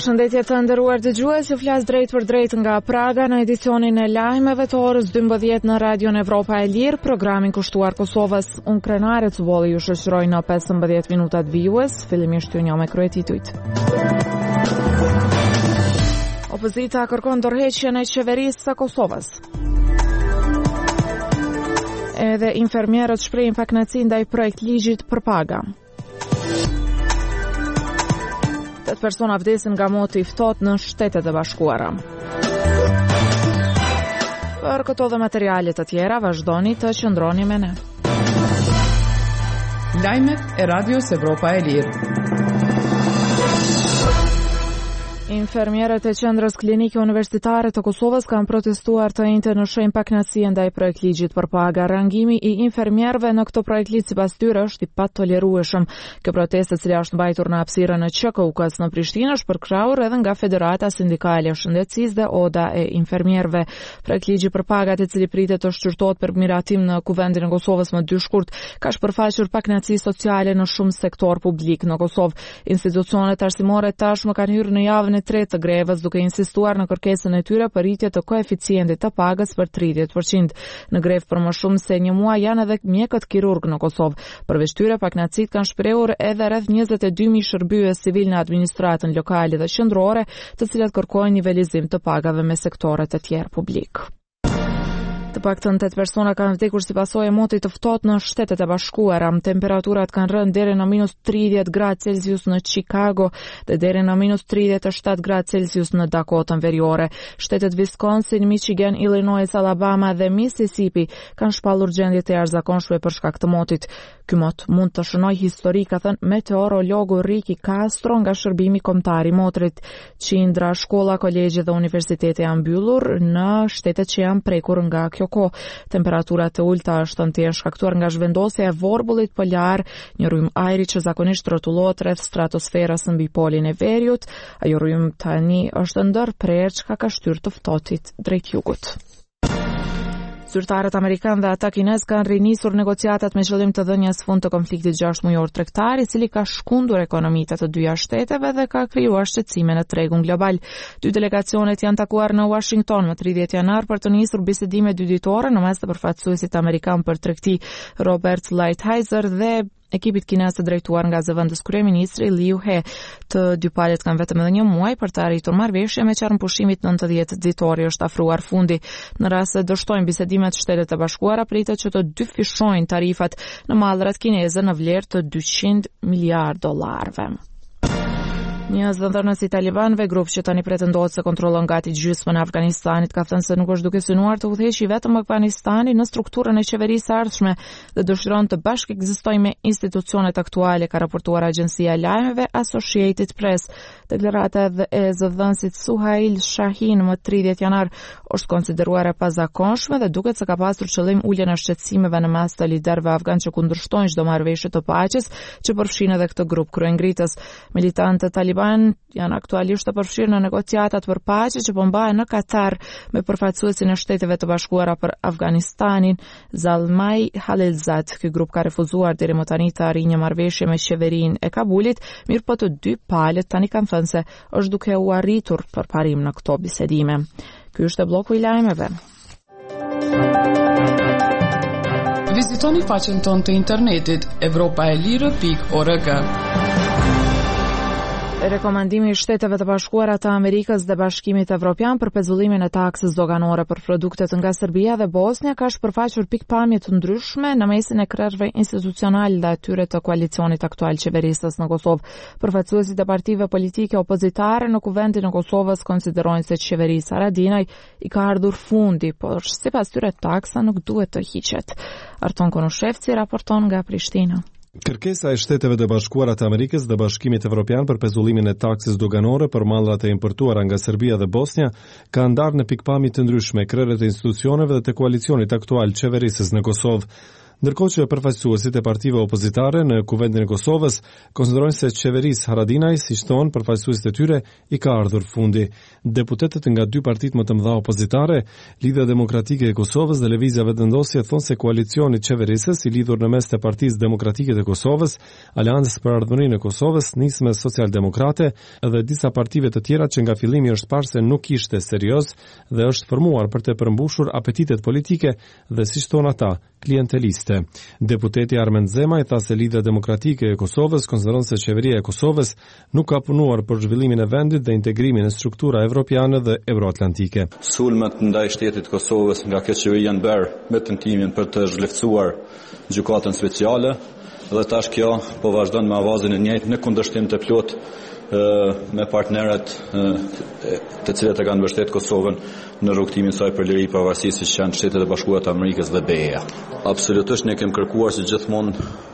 Përshëndetje të nderuar dëgjues, ju flas drejt për drejt nga Praga në edicionin e lajmeve të orës 12 në Radion Evropa e Lirë, programin kushtuar Kosovës. Unë Krenare Cubolli ju shoqëroj në 15 minutat vijues, fillimisht ju njoh me kryetitujt. Opozita kërkon dorëheqjen e qeverisë së Kosovës. Edhe infermierët shprehin pakënaqësi ndaj projekt ligjit për paga. 8 persona vdesin nga moti i ftohtë në Shtetet e Bashkuara. Për këto dhe materiale të tjera, vazhdoni të qëndroni me ne. Lajmet e Radios Evropa e Lirë. Infermierët e qendrës klinike universitare të Kosovës kanë protestuar të njëjtën në shenjë pakënaqësie ndaj projekt ligjit për paga. Rangimi i infermierëve në këtë projekt ligj sipas tyre është i patolerueshëm. Kjo protestë, e cila është mbajtur në hapësirën e QKUK-s në Prishtinë, është përkrahur edhe nga Federata Sindikale e Shëndetësisë dhe Oda e Infermierëve. Projekt ligji për pagat, i cili pritet të shqyrtohet për miratim në Kuvendin e Kosovës më 2 shkurt, ka shpërfaqur pakënaqësi sociale në shumë sektor publik në Kosovë. Institucionet arsimore tashmë kanë hyrë në javën e tretë të grevës, duke insistuar në kërkesën e tyre për rritje të koeficientit të pagës për 30%. Në grevë për më shumë se një muaj janë edhe mjekët kirurg në Kosovë. Përveç tyre, pakënaqësitë kanë shprehur edhe rreth 22.000 shërbyes civil në administratën lokale dhe qendrore, të cilat kërkojnë nivelizim të pagave me sektorët e tjerë publik. Të paktën 8 persona kanë vdekur si pasojë e motit të ftohtë në Shtetet e Bashkuara. Temperaturat kanë rënë deri në -30 gradë Celsius në Chicago dhe deri në -37 gradë Celsius në Dakotën Veriore. Shtetet Wisconsin, Michigan, Illinois, Alabama dhe Mississippi kanë shpallur gjendje të jashtëzakonshme për shkak të motit. Ky mot mund të shënojë histori, ka thënë meteorologu Ricky Castro nga shërbimi kombëtar i motrit. Qindra, shkolla, kolegje dhe universitete janë mbyllur në shtetet që janë prekur nga kjo kohë. Temperaturat e ulta është të shkaktuar nga zhvendosja e vorbullit polar, një rrymë ajri që zakonisht rrotullohet rreth stratosferës mbi polin e veriut. Ajo rrymë tani është ndërprerë, çka ka shtyrë të ftohtit drejt jugut. Zyrtarët amerikanë dhe ata kinez kanë rinisur negociatat me qëllim të dhënien sfond të konfliktit 6 mujor tregtar, i cili ka shkundur ekonomitë të dyja shteteve dhe ka krijuar shqetësime në tregun global. Dy delegacionet janë takuar në Washington më 30 janar për të nisur bisedime dyditore në mes të përfaqësuesit amerikan për tregti Robert Lighthizer dhe ekipit kinez të drejtuar nga zëvendës kryeministri Liu He. Të dy palët kanë vetëm edhe një muaj për të arritur marrëveshje, me qarën pushimit 90 ditori është afruar fundi. Në rast se dështojnë bisedimet, Shtetet e Bashkuara pritet që të dyfishojnë tarifat në mallrat kineze në vlerë të $200 miliardë. Një zëvendënës i talibanëve, grup që tani pretendohet se kontrollon gati gjysmën e Afganistanit, ka thënë se nuk është duke synuar të udhëheqë vetëm Afganistanin në strukturën e qeverisë ardhshme dhe dëshiron të bashkë ekzistojë me institucionet aktuale, ka raportuar agjencia e lajmeve Associated Press. Deklarata e zëvendësit Suhail Shahin më 30 janar është konsideruar e pazakonshme dhe duket se ka pasur qëllim uljen e shqetësimeve në mes të liderëve afgan që kundërshtojnë çdo marrëveshje të paqes që përfshin edhe këtë grup kryengritës. Militantët taliban janë aktualisht të përfshirë në negociatat për paqe që po mbahen në Katar me përfaqësuesin e Shteteve të Bashkuara për Afganistanin, Zalmay Khalilzad. Ky grup ka refuzuar deri më tani të arrijë një marrëveshje me qeverinë e Kabulit, mirë po të dy palët tani kanë thënë se është duke u arritur përparim në këto bisedime. Ky është bloku i lajmeve. Vizitoni faqen tonë të internetit europaelire.org. Rekomandimi i Shteteve të Bashkuara të Amerikës dhe Bashkimit Evropian për pezullimin e taksës doganore për produktet nga Serbia dhe Bosnia ka shpërfaqur pikpamje të ndryshme në mesin e krerëve institucional dhe atyre të koalicionit aktual qeverisës në Kosovë. Përfaqësuesit e partive politike opozitare në Kuvendin e Kosovës konsiderojnë se qeverisja Haradinaj i ka ardhur fundi, por sipas tyre taksa nuk duhet të hiqet. Arton Konushevci raporton nga Prishtina. Kërkesa e Shteteve të Bashkuara të Amerikës dhe Bashkimit Evropian për pezullimin e taksës doganore për mallrat e importuara nga Serbia dhe Bosnia ka ndarë në pikpamje të ndryshme krerët e institucioneve dhe të koalicionit aktual qeverisës në Kosovë. Ndërkohë që përfaqësuesit e partive opozitare në Kuvendin e Kosovës konsiderojnë se qeverisë Haradinaj, siç thonë përfaqësuesit e tyre, i ka ardhur fundi. Deputetët nga dy partitë më të mëdha opozitare, Lidhja Demokratike e Kosovës dhe Lëvizja Vetëvendosje, thonë se koalicioni qeverisës i lidhur në mes të Partisë Demokratike të Kosovës, Aleancës për Ardhmërinë e Kosovës, nisme socialdemokrate dhe disa partive të tjera që nga fillimi është parë se nuk ishte serioz dhe është formuar për të përmbushur apetitet politike dhe siç thonë ata, klienteliste. Deputeti Armen Zema i tha se Lidhja Demokratike e Kosovës konsideron se qeveria e Kosovës nuk ka punuar për zhvillimin e vendit dhe integrimin e struktura evropiane dhe euroatlantike. Sulmet ndaj shtetit Kosovës nga kjo qeveri janë bërë me tentimin për të zhvlerësuar gjykatën speciale dhe tash kjo po vazhdon me avazin e njëjtë në kundërshtim të plot me partnerët të cilët e kanë mbështetur Kosovën në rrugtimin e saj për liri pavarësisë, siç janë Shtetet e Bashkuara të Amerikës dhe BE-ja. Absolutisht ne kemi kërkuar si gjithmonë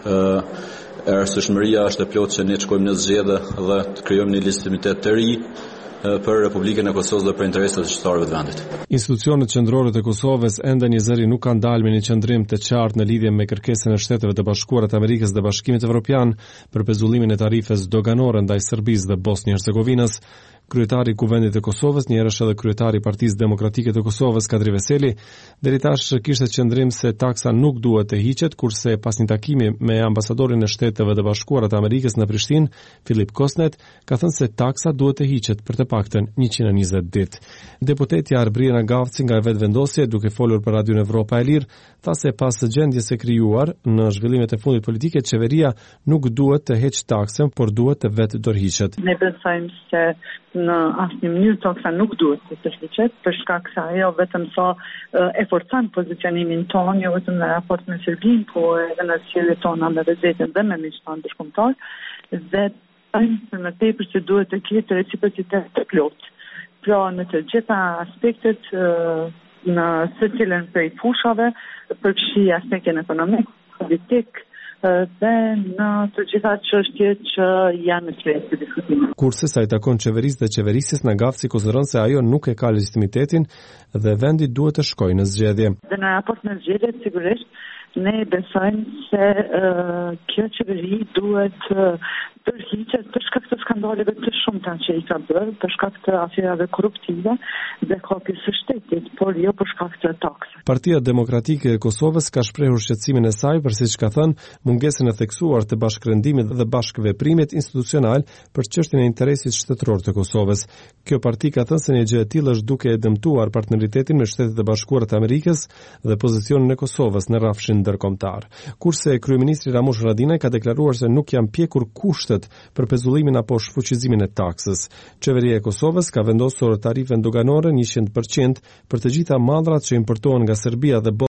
arsyeshmëria është e plotë që ne të shkojmë në zgjedhje dhe të krijojmë një legitimitet të ri për Republikën e Kosovës dhe për interesat e qytetarëve të vendit. Institucionet qendrore të Kosovës ende një zëri nuk kanë dalë me një qendrim të qartë në lidhje me kërkesën e Shteteve të Bashkuara të Amerikës dhe Bashkimit Evropian për pezullimin e tarifes doganore ndaj Serbisë dhe Bosnjë-Hercegovinës. Kryetari i Kuvendit të Kosovës, një herë edhe kryetari i Partisë Demokratike të Kosovës, Kadri Veseli, deri tash kishte qendrim se taksa nuk duhet të hiqet, kurse pas një takimi me ambasadorin e Shteteve të Bashkuara të Amerikës në Prishtinë, Filip Kosnet, ka thënë se taksa duhet të hiqet për të paktën 120 ditë. Deputetja Arbriena Gavci nga Vetëvendosje, duke folur për Radion Evropa e Lirë, tha se pas gjendjes së krijuar në zhvillimet e fundit politike, qeveria nuk duhet të heqë taksën, por duhet të vetë dorëhiqet. Ne besojmë se në asnjë mënyrë taksa nuk duhet të tërhiqet, për shkak se ajo vetëm sa e forcon pozicionimin tonë, jo vetëm në raport me Serbinë, po edhe në sjelljet tona me vezetën dhe me miqtanë ndërkombëtar, dhe në tepër që duhet të ketë reciprocitet të plotë. Pra në të gjitha aspektet në secilën prej fushave, përfshi aspektin ekonomik, politik, dhe në të gjitha çështjet që janë në çështje të diskutimit. Kurse sa i takon qeverisë dhe qeverisjes, në Gavci konsideron se ajo nuk e ka legitimitetin dhe vendi duhet të shkojë në zgjedhje. Dhe në raport me zgjedhjet, sigurisht, ne besojmë se kjo qeveri duhet tërhiqet për shkak të skandaleve të shumta që i ka bërë, për shkak të afërave korruptive dhe hapjes së shtetit, por jo për shkak të taksave. Partia Demokratike e Kosovës ka shprehur shqetësimin e saj për, siç ka thënë, mungesën e theksuar të bashkërendimit dhe bashkëveprimit institucional për çështjen e interesit shtetëror të Kosovës. Kjo parti ka thënë se një gjë e tillë është duke e dëmtuar partneritetin me Shtetet e Bashkuara të Amerikës dhe pozicionin e Kosovës në rrafshin ndërkombëtar. Kurse kryeministri Ramush Haradinaj ka deklaruar se nuk janë pjekur kushtet për pezullimin apo shfuqizimin e taksës. Qeveria e Kosovës ka vendosur tarifën doganore 100% për të gjitha mallrat që importohen nga Serbia dhe